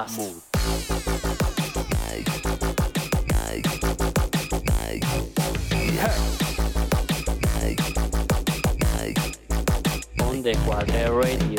Fast. Onde Quadre Radio.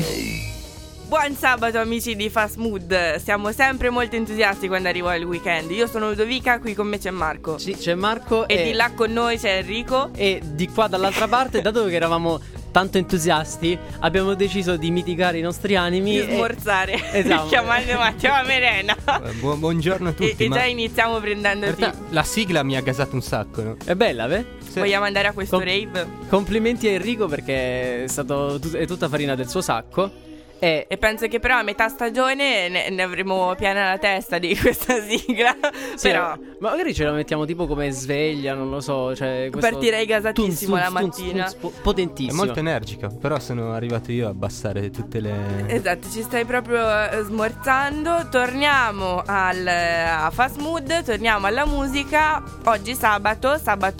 Buon sabato amici di Fast Mood. Siamo sempre molto entusiasti quando arriva il weekend. Io sono Ludovica, qui con me c'è Marco. Sì, c'è Marco e di là con noi c'è Enrico. E di qua dall'altra parte, dato che eravamo tanto entusiasti, abbiamo deciso di mitigare i nostri animi di smorzare. Esatto. Chiamando Matteo a merenda. Buongiorno a tutti. E già iniziamo prendendoti. La sigla mi ha gasato un sacco, no? È bella, beh? Sì. Vogliamo andare a questo rave? Complimenti a Enrico perché è tutta farina del suo sacco. E penso che però a metà stagione ne avremo piena la testa di questa sigla. Sì, però magari ce la mettiamo tipo come sveglia, non lo so, cioè partirei gasatissimo la mattina. Potentissimo. È molto energico. Però sono arrivato io a abbassare tutte le... Esatto, ci stai proprio smorzando. Torniamo a Fast Mood, torniamo alla musica. Oggi sabato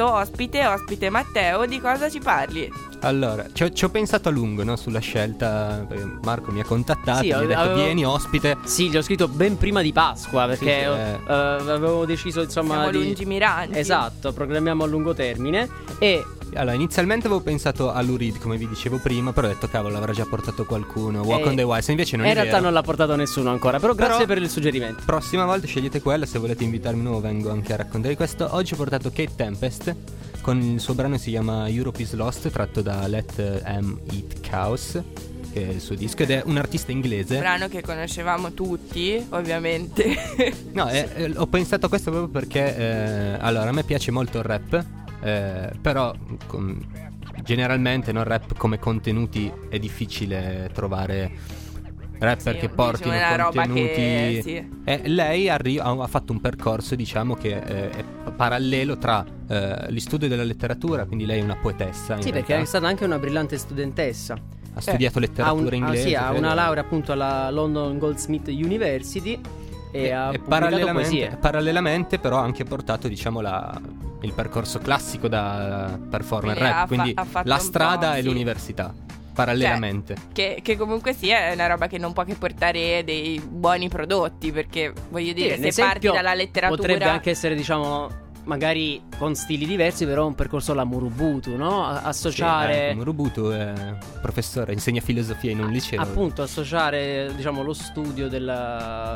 ospite Matteo. Di cosa ci parli? Allora, ci ho pensato a lungo, no, sulla scelta. Marco mi ha contattato, mi ha detto vieni ospite. Sì, gli ho scritto ben prima di Pasqua perché avevo deciso, insomma, siamo lungimiranti. Esatto, programmiamo a lungo termine. E allora, inizialmente avevo pensato a Lou Reed, come vi dicevo prima, però ho detto cavolo, l'avrà già portato qualcuno, Walk on the Wild, invece non è vero. In realtà non l'ha portato nessuno ancora, però grazie per il suggerimento. Prossima volta scegliete quella, se volete invitarmi di nuovo vengo anche a raccontare questo. Oggi ho portato Kate Tempest con il suo brano si chiama Europe is Lost, tratto da Let Em Eat Cows, che è il suo disco, ed è un artista inglese. Un brano che conoscevamo tutti, ovviamente. No, ho pensato a questo proprio perché allora a me piace molto il rap, però generalmente no, rap come contenuti è difficile trovare rapper che portino contenuti. Lei ha fatto un percorso, diciamo, che è parallelo tra gli studi della letteratura, quindi lei è una poetessa. Sì, perché è stata anche una brillante studentessa. Ha studiato letteratura inglese. Sì, ha una laurea appunto alla London Goldsmith University e ha pubblicato poesie. Parallelamente però ha anche portato, diciamo, il percorso classico da performer rap, quindi la strada e l'università. Parallelamente, che comunque sia è una roba che non può che portare dei buoni prodotti, perché voglio dire, se parti dalla letteratura potrebbe anche essere, diciamo, magari con stili diversi, però un percorso alla Murubutu, no? Associare Murubutu è professore, insegna filosofia in un liceo. Appunto, associare, diciamo, lo studio della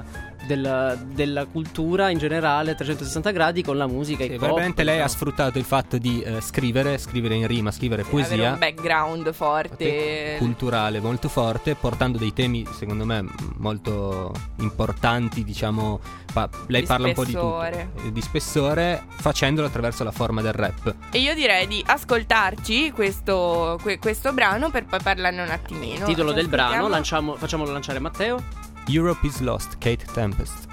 cultura in generale a 360 gradi con la musica. Sì, veramente lei ha sfruttato il fatto di scrivere in rima, scrivere poesia, avere un background forte, culturale molto forte, portando dei temi secondo me molto importanti, diciamo. Lei parla un po' di tutto, di spessore, facendolo attraverso la forma del rap. E io direi di ascoltarci questo brano per poi parlarne un attimino. Il titolo del brano, facciamolo lanciare a Matteo. Europe is Lost, Kate Tempest.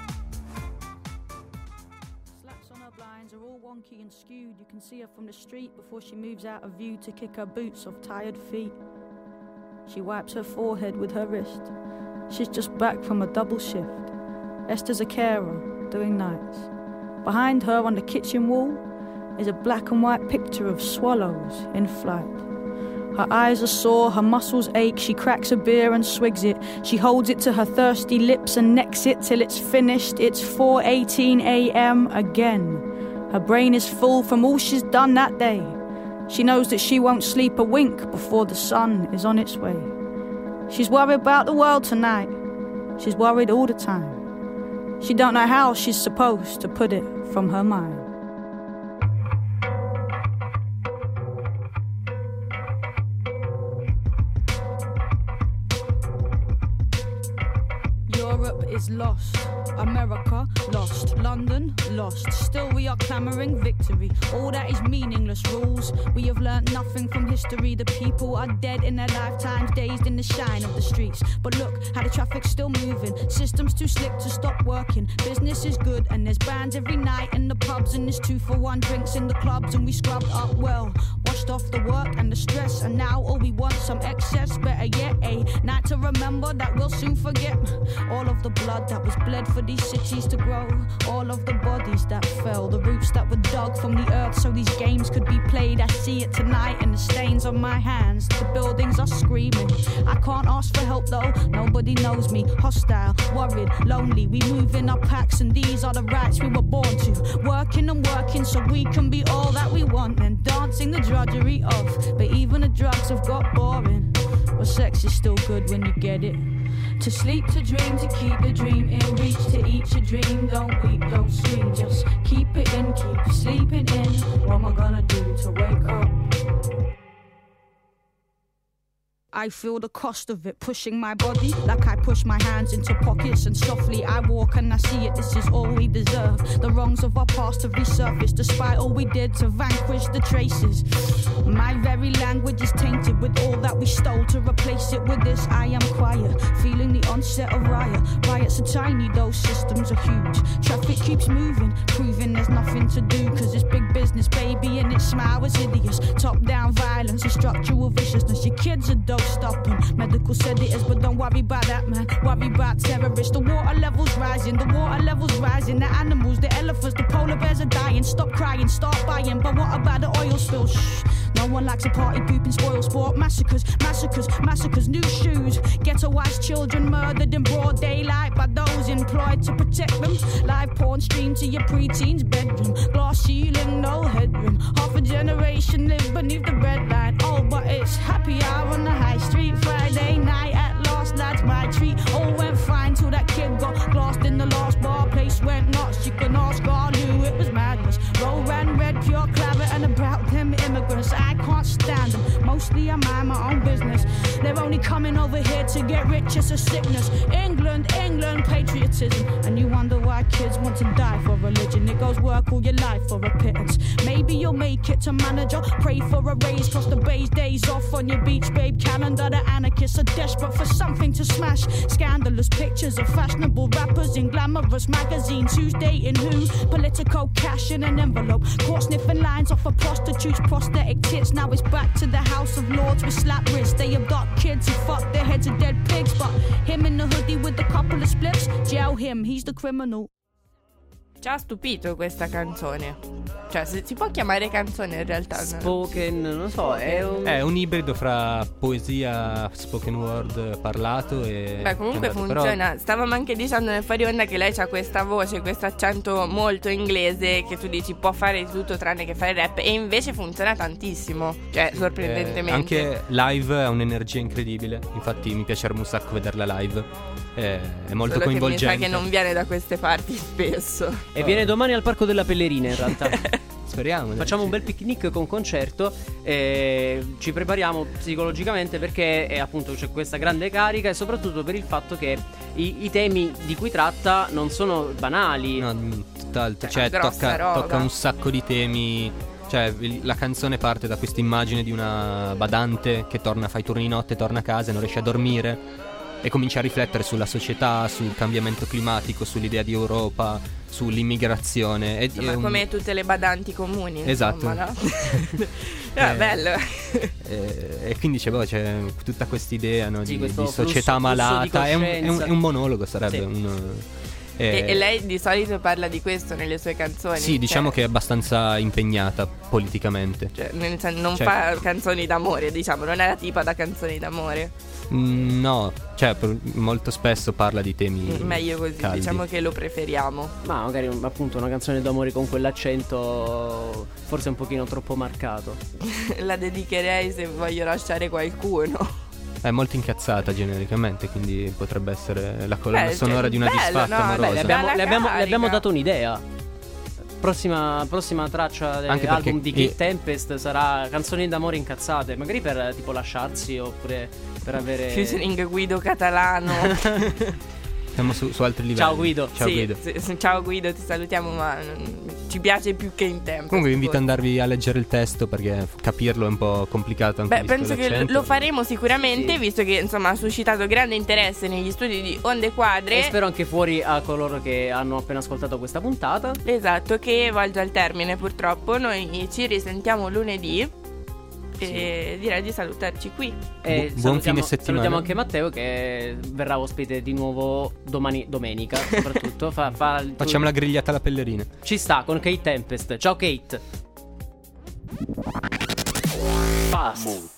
Slacks on her blinds are all wonky and skewed. You can see her from the street before she moves out of view to kick her boots off tired feet. She wipes her forehead with her wrist. She's just back from a double shift. Esther's a carer, doing nights. Behind her on the kitchen wall is a black and white picture of swallows in flight. Her eyes are sore, her muscles ache. She cracks a beer and swigs it. She holds it to her thirsty lips and necks it till it's finished. It's 4:18 a.m. again. Her brain is full from all she's done that day. She knows that she won't sleep a wink before the sun is on its way. She's worried about the world tonight. She's worried all the time. She don't know how she's supposed to put it from her mind. Europe is lost, America lost, London lost. Still we are clamouring victory. All that is meaningless rules. We have learnt nothing from history. The people are dead in their lifetimes, dazed in the shine of the streets. But look how the traffic's still moving. Systems too slick to stop working. Business is good and there's bands every night in the pubs, and there's 2-for-1 drinks in the clubs, and we scrubbed up well, washed off the work and the stress, and now all we want some excess. Better yet, a night to remember that we'll soon forget. All of the blood that was bled for these cities to grow grow all of the bodies that fell, the roots that were dug from the earth so these games could be played. I see it tonight in the stains on my hands. The buildings are screaming. I can't ask for help though, nobody knows me. Hostile, worried, lonely. We move in our packs and these are the rights we were born to. Working and working so we can be all that we want, and dancing the drudgery of. But even the drugs have got boring. But sex is still good when you get it. To sleep, to dream, to keep the dream in reach. To eat your dream, don't weep, don't scream. Just keep it in, keep sleeping in. What am I gonna do to wake up? I feel the cost of it pushing my body like I push my hands into pockets, and softly I walk and I see it. This is all we deserve. The wrongs of our past have resurfaced despite all we did to vanquish the traces. My very language is tainted with all that we stole. To replace it with this, I am quiet, feeling the onset of riot. Riots are tiny, those systems are huge. Traffic keeps moving, proving there's nothing to do. Cause it's big business, baby, and its smile is hideous. Top-down violence and structural viciousness. Your kids are dosed up on medical sedatives, but don't worry about that, man. Worry about terrorists. The water level's rising, the water level's rising. The animals, the elephants, the polar bears are dying. Stop crying, start buying. But what about the oil spill? Shh. No one likes a party poop and spoil sport. Massacres, massacres, massacres. New shoes. Ghettoized children murdered in broad daylight by those employed to protect them. Live porn streamed to your preteen's bedroom. Glass ceiling, no headroom. Half a generation live beneath the breadline. Oh, but it's happy hour on the high street. Friday night at last, that's my treat. All went fine till that kid got glassed in the last bar. Place went nuts. You can ask Garlu, it was madness. Roll ran red, pure claret, and about them immigrants. I can't stand them. Mostly I mind my own business. They're only coming over here to get rich, it's a sickness. England, England, patriotism. And you wonder why kids want to die for religion. It goes work all your life for a pittance. Maybe you'll make it to manager. Pray for a raise, cross the bay's days off on your beach babe calendar. The anarchists are desperate for something to smash. Scandalous pictures of fashionable rappers in glamorous magazines. Who's dating who? Political cash in an envelope. Caught sniffing lines off of prostitutes' prosthetic tits. Now it's back to the House of Lords with slap wrists. They abduct kids who fuck their heads of dead pigs. But him in the hoodie with a couple of spliffs, jail him, he's the criminal. Ci ha stupito questa canzone. Cioè, si può chiamare canzone in realtà. Spoken, non so, è un ibrido fra poesia, spoken word parlato e... Beh, comunque funziona. Però... Stavamo anche dicendo nel fuori onda che lei ha questa voce, questo accento molto inglese, che tu dici può fare di tutto tranne che fare rap, e invece funziona tantissimo. Cioè, sorprendentemente. Anche live ha un'energia incredibile. Infatti mi piacerebbe un sacco vederla live. È molto solo coinvolgente. Che mi sa che non viene da queste parti spesso. E viene domani al Parco della Pellerina in realtà. Speriamo. Facciamo un bel picnic con concerto e ci prepariamo psicologicamente perché appunto c'è questa grande carica, e soprattutto per il fatto che i temi di cui tratta non sono banali. No, tutt'altro. Cioè tocca un sacco di temi. Cioè la canzone parte da questa immagine di una badante che fa i turni di notte, torna a casa e non riesce a dormire e comincia a riflettere sulla società, sul cambiamento climatico, sull'idea di Europa, sull'immigrazione. Insomma, come tutte le badanti comuni. Esatto. Insomma, no? Bello. E quindi c'è tutta quest'idea, no, sì, di società malata. È un monologo, sarebbe. Sì. E lei di solito parla di questo nelle sue canzoni. Sì, diciamo che è abbastanza impegnata politicamente. Cioè, non fa canzoni d'amore, diciamo, non è la tipa da canzoni d'amore. No, cioè molto spesso parla di temi meglio così, caldi. Diciamo che lo preferiamo. Ma magari appunto una canzone d'amore con quell'accento forse un pochino troppo marcato. La dedicherei se voglio lasciare qualcuno. È molto incazzata genericamente, quindi potrebbe essere la colonna sonora di una disfatta amorosa. Le abbiamo dato un'idea. Prossima traccia dell'album di Kid Tempest sarà canzoni d'amore incazzate, magari per tipo lasciarsi oppure per avere featuring Guido Catalano. Siamo su altri livelli. Ciao Guido. Ciao Guido, ti salutiamo, ma ci piace più che in tempo. Comunque vi invito ad andarvi a leggere il testo perché capirlo è un po' complicato anche. Beh, penso che lo faremo sicuramente, sì. Visto che insomma ha suscitato grande interesse negli studi di Onde Quadre. E spero anche fuori a coloro che hanno appena ascoltato questa puntata. Esatto, che volge al termine purtroppo. Noi ci risentiamo lunedì. E direi di salutarci qui. E buon fine settimana. Salutiamo anche Matteo, che verrà ospite di nuovo domenica. Soprattutto facciamo la grigliata alla Pellerina. Ci sta con Kate Tempest. Ciao Kate. Fast Mood.